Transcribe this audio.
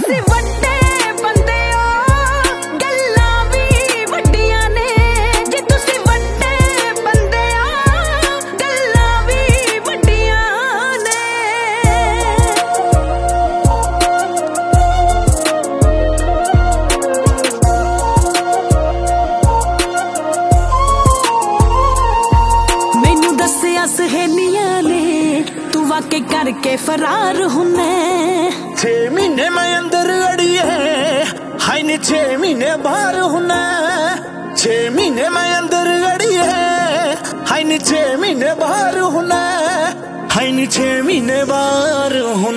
ਤੁਸੀਂ ਵੱਡੇ ਬੰਦੇ ਹੋ ਗੱਲਾਂ ਵੀ ਵੱਡੀਆਂ ਨੇ ਜੇ ਤੁਸੀਂ ਵੱਡੇ ਬੰਦੇ ਹੋ ਗੱਲਾਂ ਵੀ ਵੱਡੀਆਂ ਨੇ ਮੈਨੂੰ ਦੱਸਿਆ ਸਹੇਲੀਆਂ ਨੇ ਤੂੰ ਵਾਕੇ करके फरार हुन्ने 6 महीने मैं अंदर अड़िए हाय नी 6 महीने बाहर हुन्ने 6 महीने मैं अंदर अड़िए हाय नी 6 महीने बाहर हुन्ने हाय नी 6 महीने बाहर